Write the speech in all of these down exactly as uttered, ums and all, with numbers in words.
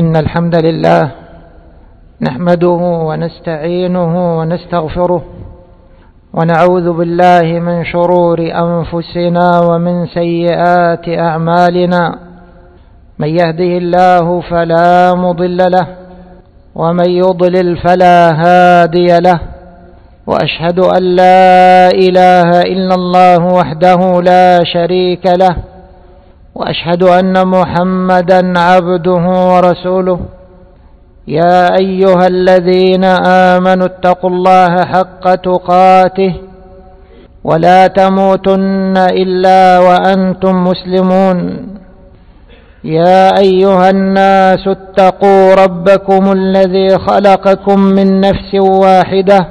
إن الحمد لله نحمده ونستعينه ونستغفره ونعوذ بالله من شرور أنفسنا ومن سيئات أعمالنا. من يهده الله فلا مضل له ومن يضلل فلا هادي له، وأشهد أن لا إله إلا الله وحده لا شريك له، وأشهد أن محمدا عبده ورسوله. يا أيها الذين آمنوا اتقوا الله حق تقاته ولا تموتن إلا وأنتم مسلمون. يا أيها الناس اتقوا ربكم الذي خلقكم من نفس واحدة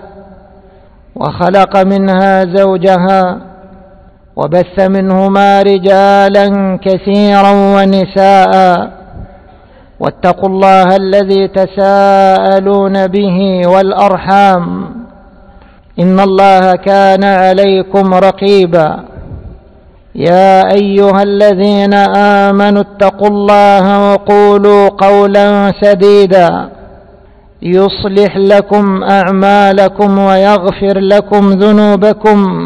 وخلق منها زوجها وبث منهما رجالا كثيرا ونساء، واتقوا الله الذي تساءلون به والأرحام إن الله كان عليكم رقيبا. يا أيها الذين آمنوا اتقوا الله وقولوا قولا سديدا يصلح لكم أعمالكم ويغفر لكم ذنوبكم،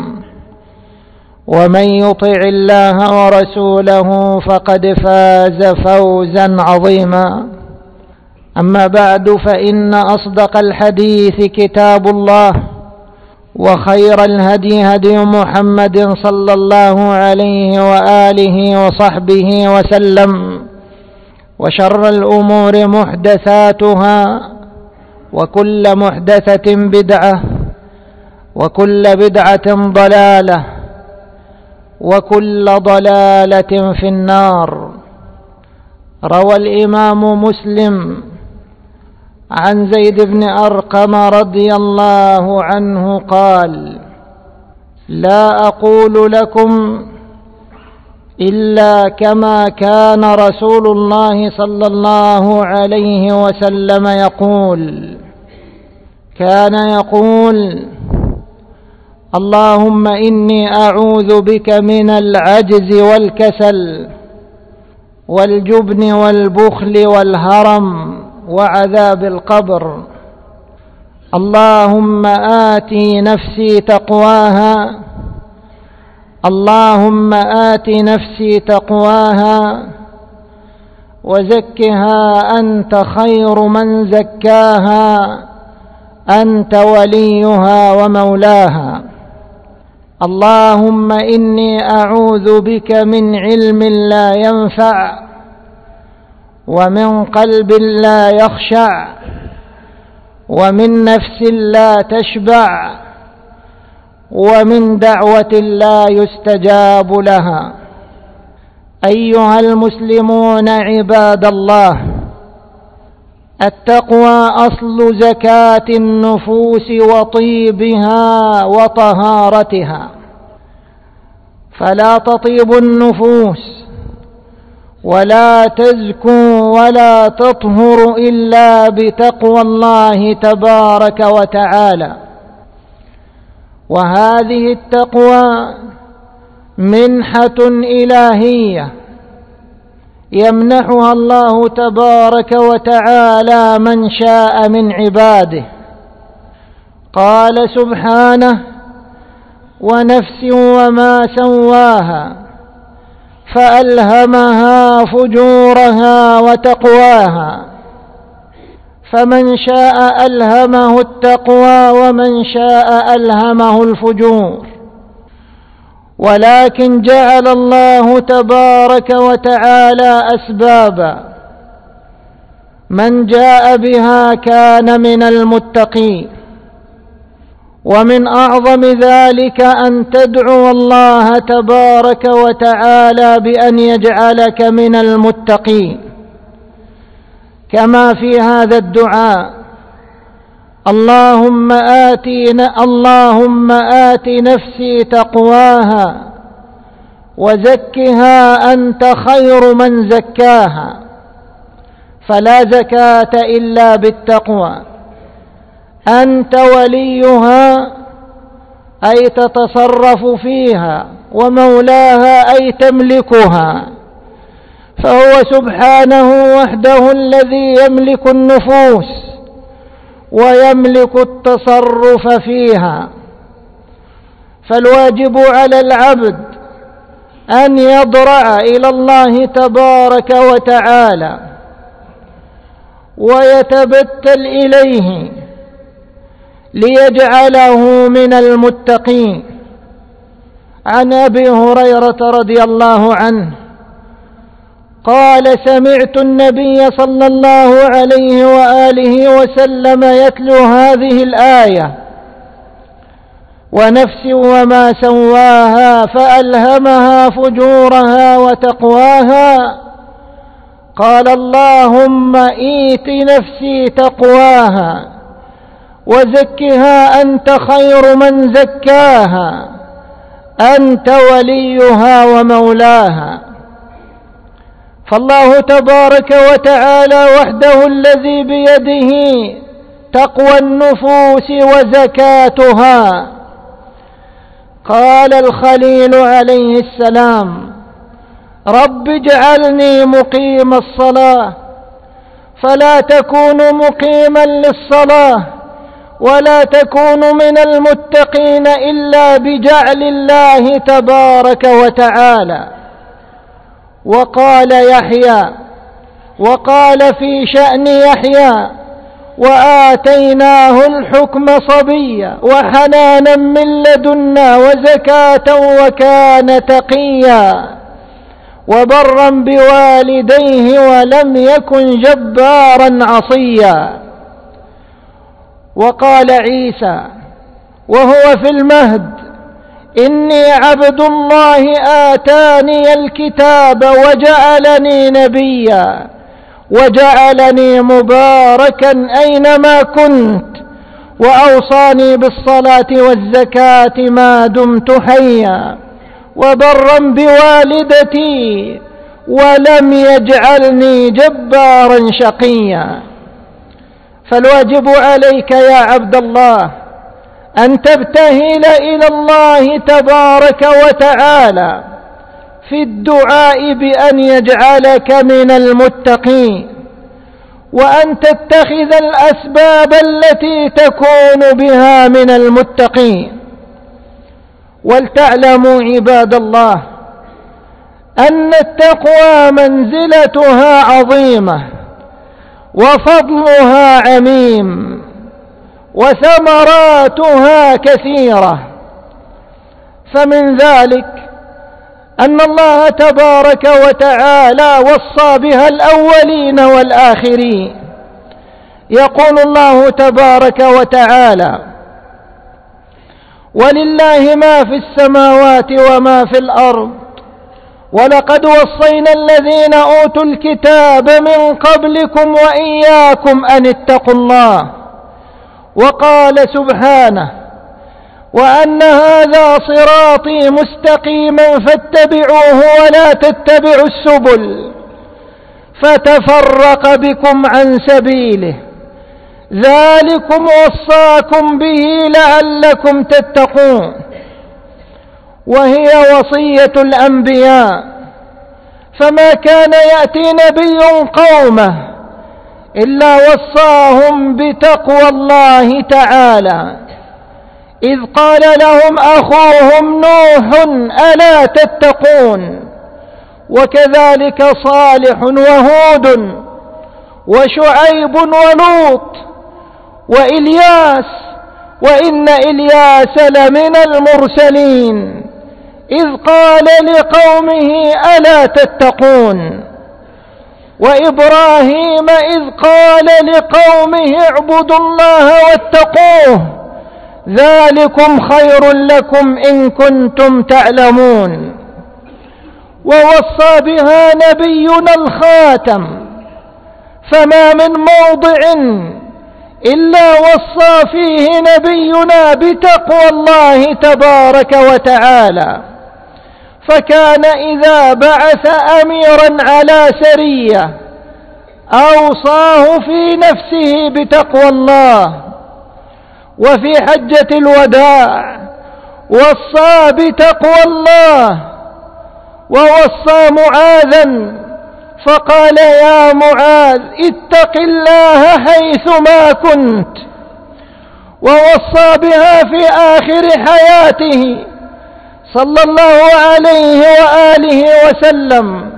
ومن يطع الله ورسوله فقد فاز فوزا عظيما. أما بعد، فإن أصدق الحديث كتاب الله، وخير الهدي هدي محمد صلى الله عليه وآله وصحبه وسلم، وشر الأمور محدثاتها، وكل محدثة بدعة، وكل بدعة ضلالة، وكل ضلالة في النار. روى الإمام مسلم عن زيد بن أرقم رضي الله عنه قال: لا أقول لكم إلا كما كان رسول الله صلى الله عليه وسلم يقول. كان يقول: اللهم إني أعوذ بك من العجز والكسل والجبن والبخل والهرم وعذاب القبر. اللهم آتي نفسي تقواها اللهم آت نفسي تقواها وزكها أنت خير من زكاها، أنت وليها ومولاها. اللهم إني أعوذ بك من علم لا ينفع، ومن قلب لا يخشع، ومن نفس لا تشبع، ومن دعوة لا يستجاب لها. أيها المسلمون عباد الله، التقوى أصل زكاة النفوس وطيبها وطهارتها، فلا تطيب النفوس ولا تزكو ولا تطهر إلا بتقوى الله تبارك وتعالى. وهذه التقوى منحة إلهية يمنحها الله تبارك وتعالى من شاء من عباده. قال سبحانه: ونفس وما سواها فألهمها فجورها وتقواها. فمن شاء ألهمه التقوى ومن شاء ألهمه الفجور، ولكن جعل الله تبارك وتعالى أسبابا، من جاء بها كان من المتقين. ومن أعظم ذلك أن تدعو الله تبارك وتعالى بأن يجعلك من المتقين، كما في هذا الدعاء: اللهم آتنا اللهم آت نفسي تقواها وزكها أنت خير من زكاها. فلا زكاة إلا بالتقوى، أنت وليها أي تتصرف فيها، ومولاها أي تملكها، فهو سبحانه وحده الذي يملك النفوس ويملك التصرف فيها، فالواجب على العبد أن يضرع إلى الله تبارك وتعالى ويتبتل إليه ليجعله من المتقين. عن أبي هريرة رضي الله عنه قال: سمعت النبي صلى الله عليه وآله وسلم يتلو هذه الآية: ونفس وما سواها فألهمها فجورها وتقواها. قال: اللهم إيت نفسي تقواها وزكها أنت خير من زكاها، أنت وليها ومولاها. فالله تبارك وتعالى وحده الذي بيده تقوى النفوس وزكاتها. قال الخليل عليه السلام: رب اجعلني مقيم الصلاة، فلا تكون مقيما للصلاة ولا تكون من المتقين إلا بجعل الله تبارك وتعالى. وقال يحيى وقال في شأن يحيى: وآتيناه الحكم صبيا وحنانا من لدنا وزكاة وكان تقيا وبرا بوالديه ولم يكن جبارا عصيا. وقال عيسى وهو في المهد: إني عبد الله آتاني الكتاب وجعلني نبيا وجعلني مباركا أينما كنت وأوصاني بالصلاة والزكاة ما دمت حيا وبرا بوالدتي ولم يجعلني جبارا شقيا. فالواجب عليك يا عبد الله أن تبتهل إلى الله تبارك وتعالى في الدعاء بأن يجعلك من المتقين، وأن تتخذ الأسباب التي تكون بها من المتقين. ولتعلموا عباد الله أن التقوى منزلتها عظيمة وفضلها عميم وثمراتها كثيرة. فمن ذلك أن الله تبارك وتعالى وصى بها الأولين والآخرين. يقول الله تبارك وتعالى: ولله ما في السماوات وما في الأرض ولقد وصينا الذين أوتوا الكتاب من قبلكم وإياكم أن اتقوا الله. وقال سبحانه: وأن هذا صراطي مستقيما فاتبعوه ولا تتبعوا السبل فتفرق بكم عن سبيله ذلكم وصاكم به لعلكم تتقون. وهي وصية الأنبياء، فما كان يأتي نبي قومه إلا وصاهم بتقوى الله تعالى، إذ قال لهم أخوهم نوح: ألا تتقون. وكذلك صالح وهود وشعيب ولوط وإلياس، وإن إلياس لمن المرسلين، إذ قال لقومه: ألا تتقون. وإبراهيم إذ قال لقومه: اعبدوا الله واتقوه ذلكم خير لكم إن كنتم تعلمون. ووصى بها نبينا الخاتم، فما من موضع إلا وصى فيه نبينا بتقوى الله تبارك وتعالى. فكان إذا بعث أميرا على سرية أوصاه في نفسه بتقوى الله، وفي حجة الوداع وصى بتقوى الله، ووصى معاذا فقال يا معاذ اتق الله حيثما كنت، ووصى بها في آخر حياته صلى الله عليه وآله وسلم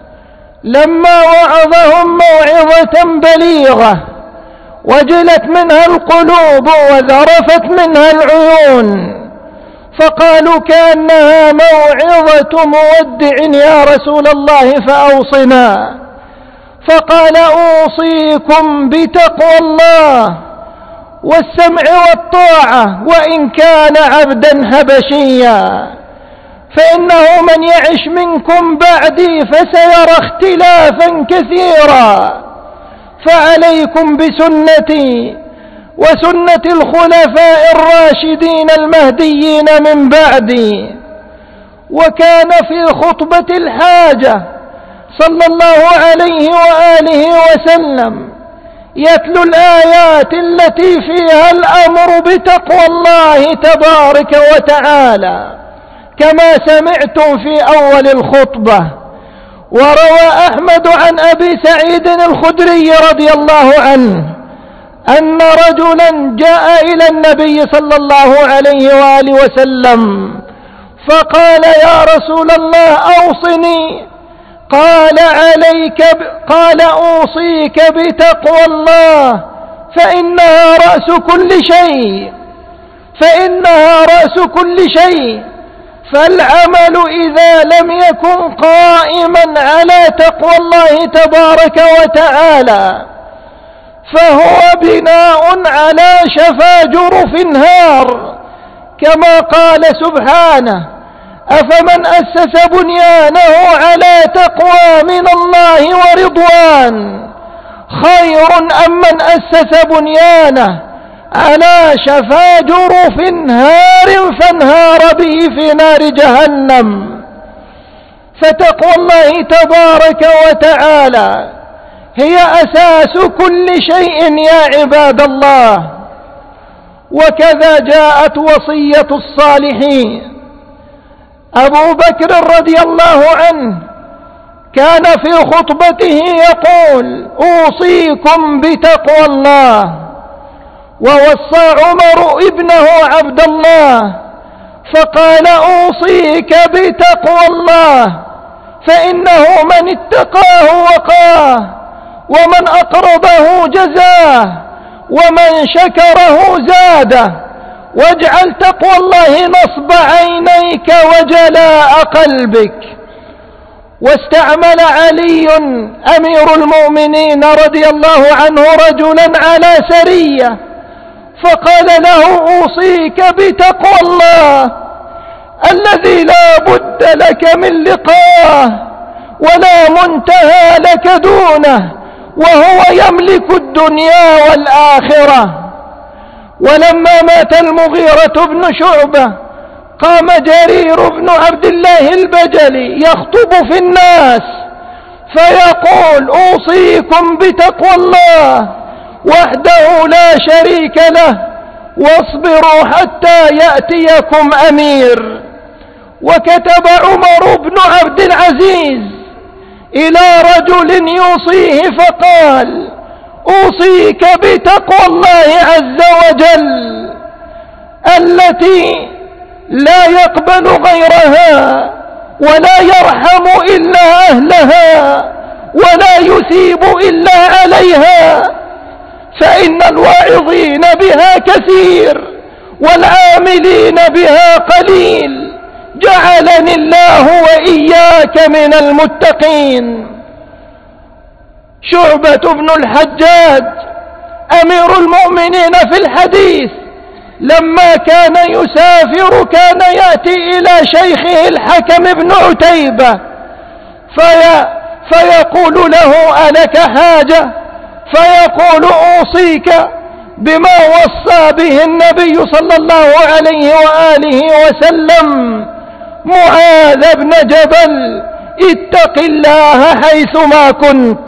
لما وعظهم موعظة بليغة وجلت منها القلوب وذرفت منها العيون، فقالوا كأنها موعظة مودع يا رسول الله فأوصنا. فقال أوصيكم بتقوى الله والسمع والطاعة وإن كان عبدا حبشيا، فإنه من يعش منكم بعدي فسيرى اختلافا كثيرا، فعليكم بسنتي وسنة الخلفاء الراشدين المهديين من بعدي. وكان في خطبة الحاجة صلى الله عليه وآله وسلم يتلو الآيات التي فيها الأمر بتقوى الله تبارك وتعالى كما سمعتم في أول الخطبة. وروى أحمد عن أبي سعيد الخدري رضي الله عنه أن رجلا جاء إلى النبي صلى الله عليه وآله وسلم فقال يا رسول الله أوصني، قال عليك ب... قال أوصيك بتقوى الله فإنها رأس كل شيء فإنها رأس كل شيء فالعمل إذا لم يكن قائما على تقوى الله تبارك وتعالى فهو بناء على شفا جرف نهار، كما قال سبحانه أفمن أسس بنيانه على تقوى من الله ورضوان خير أم من أسس بنيانه على شفا جرف نهار فانهار به في نار جهنم. فتقوى الله تبارك وتعالى هي أساس كل شيء يا عباد الله. وكذا جاءت وصية الصالحين. أبو بكر رضي الله عنه كان في خطبته يقول أوصيكم بتقوى الله، ووصى عمر ابنه عبد الله فقال أوصيك بتقوى الله فإنه من اتقاه وقاه، ومن أقرضه جزاه، ومن شكره زاده، واجعل تقوى الله نصب عينيك وجلاء قلبك. واستعمل علي أمير المؤمنين رضي الله عنه رجلا على سرية فقال له أوصيك بتقوى الله الذي لا بد لك من لقاه ولا منتهى لك دونه، وهو يملك الدنيا والآخرة. ولما مات المغيرة بن شعبة قام جرير بن عبد الله البجلي يخطب في الناس فيقول أوصيكم بتقوى الله وحده لا شريك له واصبروا حتى يأتيكم أمير. وكتب عمر بن عبد العزيز إلى رجل يوصيه فقال أوصيك بتقوى الله عز وجل التي لا يقبل غيرها ولا يرحم إلا أهلها ولا يثيب إلا عليها، فإن الواعظين بها كثير والعاملين بها قليل، جعلني الله وإياك من المتقين. شعبة بن الحجاج أمير المؤمنين في الحديث لما كان يسافر كان يأتي إلى شيخه الحكم بن عتيبة في فيقول له ألك حاجة؟ فيقول أوصيك بما وصى به النبي صلى الله عليه وآله وسلم معاذ بن جبل اتق الله حيثما كنت.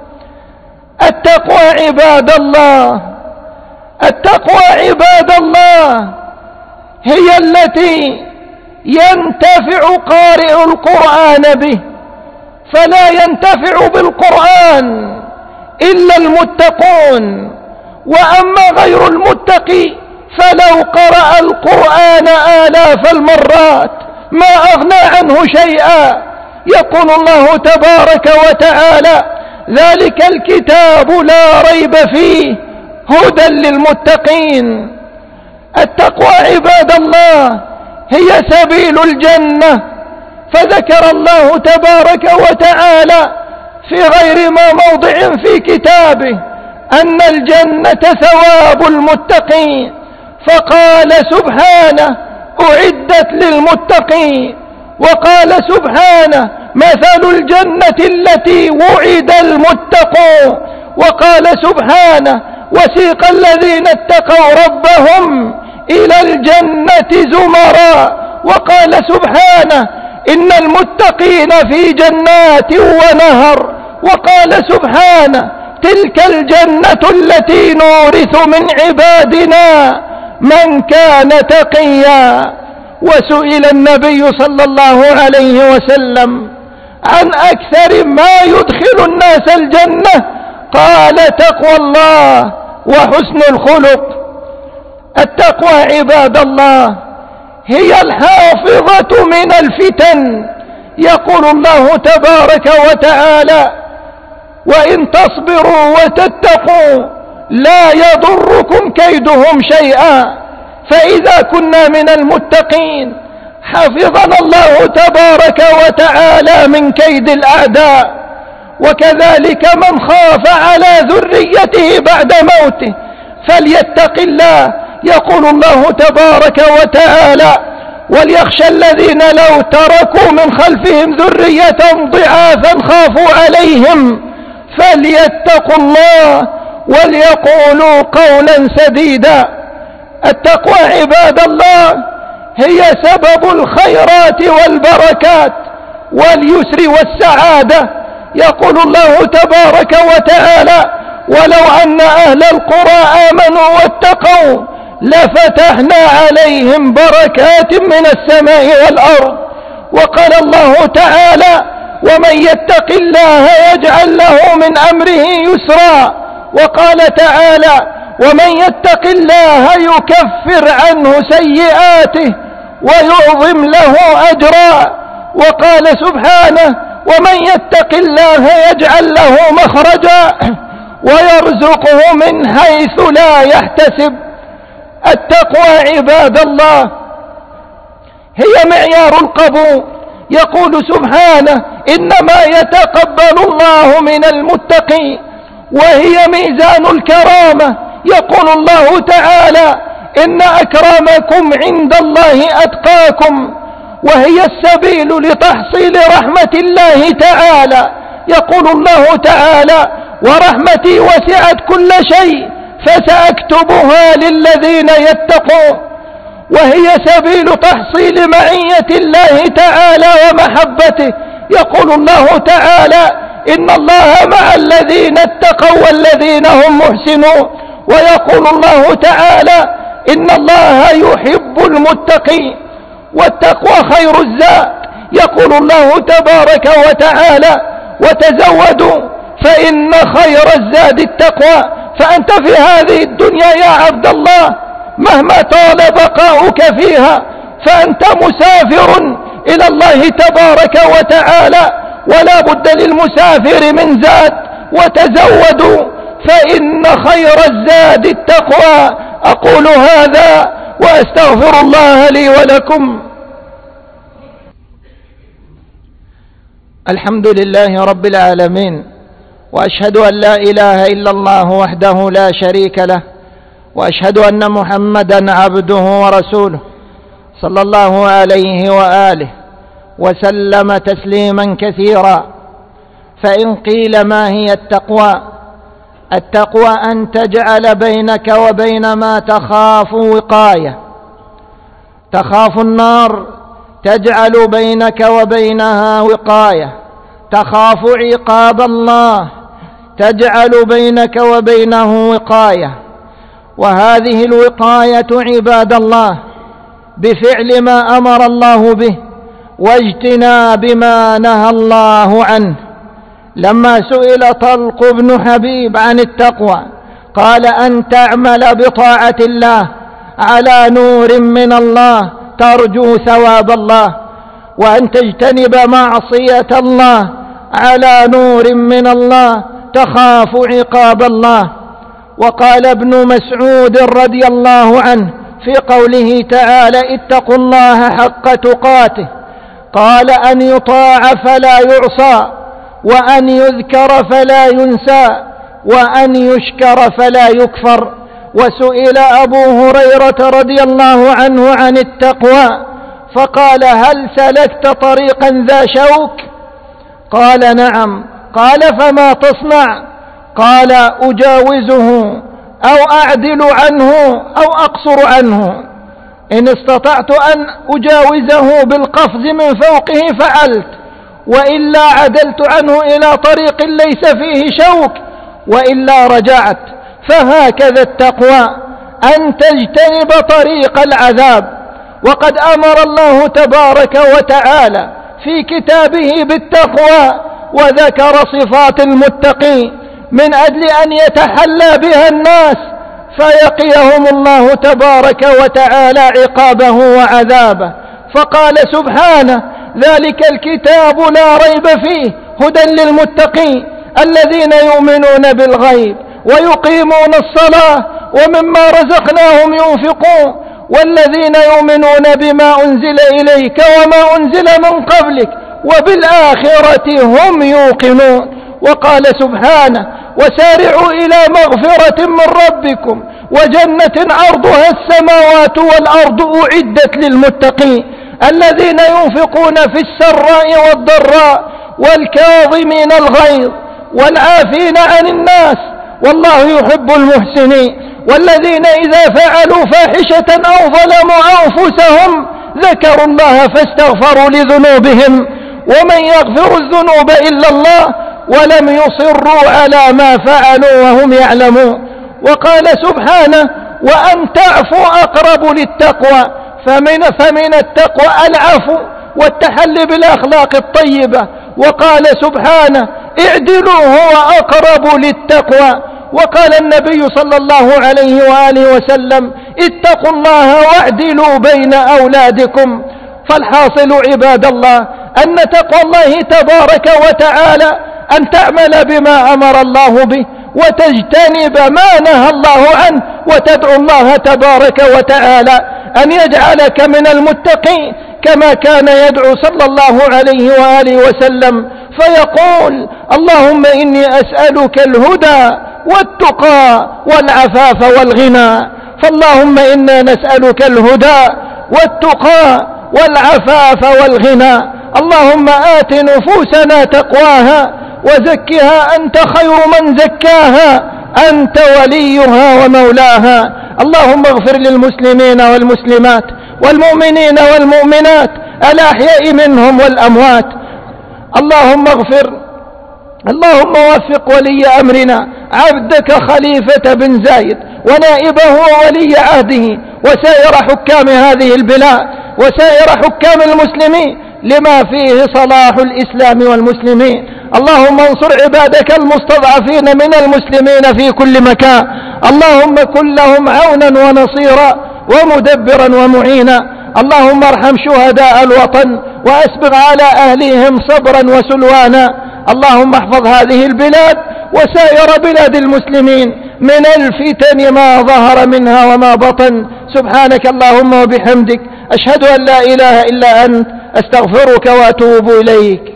التقوى عباد الله التقوى عباد الله هي التي ينتفع قارئ القرآن به، فلا ينتفع بالقرآن إلا المتقون، وأما غير المتقي فلو قرأ القرآن آلاف المرات ما أغنى عنه شيئا. يقول الله تبارك وتعالى: ذلك الكتاب لا ريب فيه هدى للمتقين. التقوى عباد الله هي سبيل الجنة، فذكر الله تبارك وتعالى في غير ما موضع في كتابه أن الجنة ثواب المتقين، فقال سبحانه: أعدت للمتقين. وقال سبحانه: مثل الجنة التي وعد المتقون. وقال سبحانه: وسيق الذين اتقوا ربهم إلى الجنة زمرا. وقال سبحانه: إن المتقين في جنات ونهر. وقال سبحانه: تلك الجنة التي نورث من عبادنا من كان تقيا. وسئل النبي صلى الله عليه وسلم عن أكثر ما يدخل الناس الجنة، قال: تقوى الله وحسن الخلق. التقوى عباد الله هي الحافظة من الفتن. يقول الله تبارك وتعالى: وإن تصبروا وتتقوا لا يضركم كيدهم شيئا. فإذا كنا من المتقين حفظنا الله تبارك وتعالى من كيد الأعداء. وكذلك من خاف على ذريته بعد موته فليتق الله. يقول الله تبارك وتعالى: وليخشى الذين لو تركوا من خلفهم ذرية ضعافا خافوا عليهم فليتقوا الله وليقولوا قولا سديدا. التقوى عباد الله هي سبب الخيرات والبركات واليسر والسعادة. يقول الله تبارك وتعالى: ولو أن أهل القرى آمنوا واتقوا لفتحنا عليهم بركات من السماء والأرض. وقال الله تعالى: ومن يتق الله يجعل له من أمره يسرا. وقال تعالى: ومن يتق الله يكفر عنه سيئاته ويعظم له أجرا. وقال سبحانه: ومن يتق الله يجعل له مخرجا ويرزقه من حيث لا يحتسب. التقوى عباد الله هي معيار القبول. يقول سبحانه: إنما يتقبل الله من المتقين، وهي ميزان الكرامة. يقول الله تعالى: إن أكرمكم عند الله أتقاكم، وهي السبيل لتحصيل رحمة الله تعالى. يقول الله تعالى: ورحمتي وسعت كل شيء فسأكتبها للذين يتقون. وهي سبيل تحصيل معية الله تعالى ومحبته. يقول الله تعالى: إن الله مع الذين اتقوا والذين هم محسنون. ويقول الله تعالى: إن الله يحب المتقين. والتقوى خير الزاد. يقول الله تبارك وتعالى: وتزودوا فإن خير الزاد التقوى. فأنت في هذه الدنيا يا عبد الله مهما طال بقاؤك فيها فأنت مسافر إلى الله تبارك وتعالى، ولا بد للمسافر من زاد. وتزودوا فإن خير الزاد التقوى. أقول هذا وأستغفر الله لي ولكم. الحمد لله رب العالمين، وأشهد أن لا إله إلا الله وحده لا شريك له، وأشهد أن محمدا عبده ورسوله صلى الله عليه وآله وسلم تسليما كثيرا. فإن قيل ما هي التقوى؟ التقوى أن تجعل بينك وبين ما تخاف وقاية. تخاف النار تجعل بينك وبينها وقاية، تخاف عقاب الله تجعل بينك وبينه وقاية. وهذه الوقاية عباد الله بفعل ما أمر الله به واجتناب ما نهى الله عنه. لما سئل طلق بن حبيب عن التقوى قال: أن تعمل بطاعة الله على نور من الله ترجو ثواب الله، وأن تجتنب معصية الله على نور من الله تخاف عقاب الله. وقال ابن مسعود رضي الله عنه في قوله تعالى: اتقوا الله حق تقاته، قال: أن يطاع فلا يعصى، وأن يذكر فلا ينسى، وأن يشكر فلا يكفر. وسئل أبو هريرة رضي الله عنه عن التقوى فقال: هل سلكت طريقا ذا شوك؟ قال: نعم. قال: فما تصنع؟ قال: أجاوزه أو أعدل عنه أو أقصر عنه، إن استطعت أن أجاوزه بالقفز من فوقه فعلت، وإلا عدلت عنه إلى طريق ليس فيه شوك، وإلا رجعت. فهكذا التقوى، أن تجتنب طريق العذاب. وقد أمر الله تبارك وتعالى في كتابه بالتقوى وذكر صفات المتقين من أجل أن يتحلى بها الناس فيقيهم الله تبارك وتعالى عقابه وعذابه. فقال سبحانه: ذلك الكتاب لا ريب فيه هدى للمتقين الذين يؤمنون بالغيب ويقيمون الصلاة ومما رزقناهم ينفقون والذين يؤمنون بما أنزل إليك وما أنزل من قبلك وبالآخرة هم يوقنون. وقال سبحانه: وسارعوا إلى مغفرة من ربكم وجنة عرضها السماوات والأرض أعدت للمتقين الذين ينفقون في السراء والضراء والكاظمين الغيظ والعافين عن الناس والله يحب المحسنين، والذين إذا فعلوا فاحشة أو ظلموا أنفسهم ذكروا الله فاستغفروا لذنوبهم ومن يغفر الذنوب إلا الله ولم يصروا على ما فعلوا وهم يعلمون. وقال سبحانه: وأن تعفوا أقرب للتقوى، فمن, فمن التقوى العفو والتحلي بالأخلاق الطيبة. وقال سبحانه: اعدلوا هو أقرب للتقوى. وقال النبي صلى الله عليه وآله وسلم: اتقوا الله واعدلوا بين أولادكم. فالحاصل عباد الله أن تقوى الله تبارك وتعالى أن تعمل بما أمر الله به وتجتنب ما نهى الله عنه، وتدعو الله تبارك وتعالى أن يجعلك من المتقين كما كان يدعو صلى الله عليه وآله وسلم فيقول: اللهم إني أسألك الهدى والتقى والعفاف والغنى. فاللهم إنا نسألك الهدى والتقى والعفاف والغنى. اللهم آت نفوسنا تقواها وزكها أنت خير من زكاها أنت وليها ومولاها. اللهم اغفر للمسلمين والمسلمات والمؤمنين والمؤمنات الأحياء منهم والأموات. اللهم اغفر اللهم وفق ولي أمرنا عبدك خليفة بن زايد ونائبه وولي عهده وسائر حكام هذه البلاد وسائر حكام المسلمين لما فيه صلاح الإسلام والمسلمين. اللهم انصر عبادك المستضعفين من المسلمين في كل مكان. اللهم كن لهم عونا ونصيرا ومدبرا ومعينا. اللهم ارحم شهداء الوطن وأسبغ على أهلهم صبرا وسلوانا. اللهم احفظ هذه البلاد وسائر بلاد المسلمين من الفتن ما ظهر منها وما بطن. سبحانك اللهم وبحمدك أشهد أن لا إله إلا أنت أستغفرك وأتوب إليك.